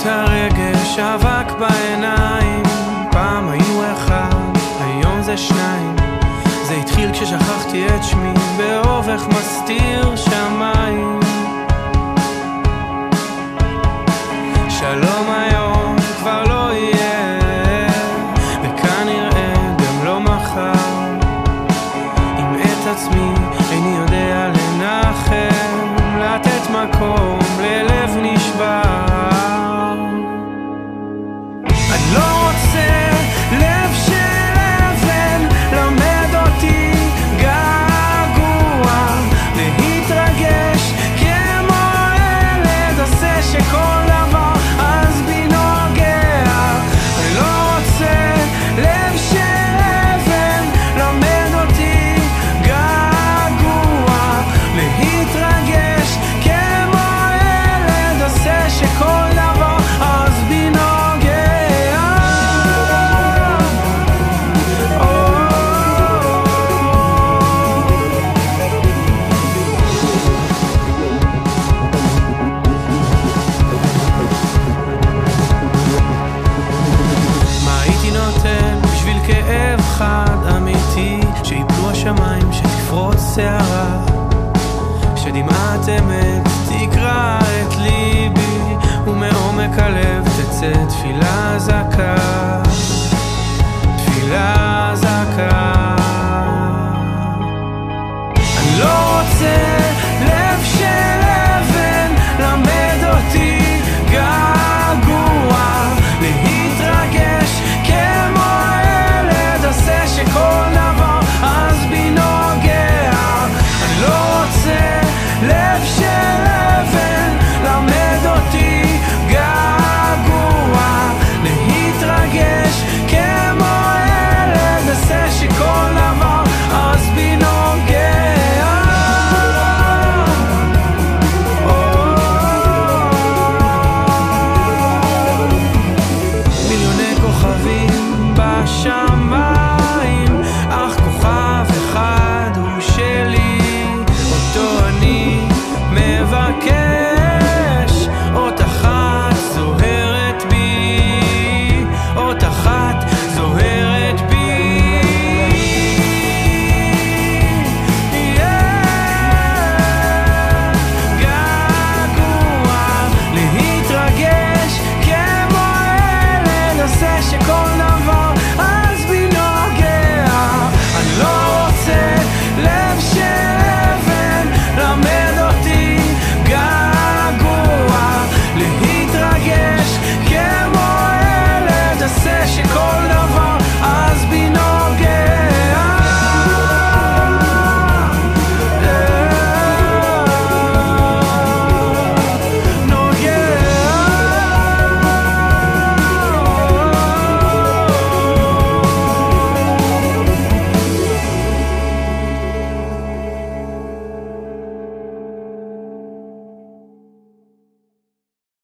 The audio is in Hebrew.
הרגש, אבק בעיניים. פעם היו אחד, היום זה שניים. זה התחיל כששכחתי את שמי באובך מסתיר שמיים. שלום היום כבר לא יהיה, וכנראה גם לא מחר. עם את עצמי איני יודע לנחם, לתת מקום ללב נשבר. אני לא רוצה לב של אבן, למד אותי געגוע, להתרגש כמו ילד, עושה שכל דבר אז בי נוגע. אני לא רוצה לב של אבן, למד אותי געגוע, להתרגש כמו ילד, עושה שכל דבר אז בי נוגע. כאב חד אמיתי, שיפלו השמיים, שתפרוץ שערה, שדמעת אמת תקרא את ליבי, ומעומק הלב תצא תפילה זקה, תפילה זקה. אני לא רוצה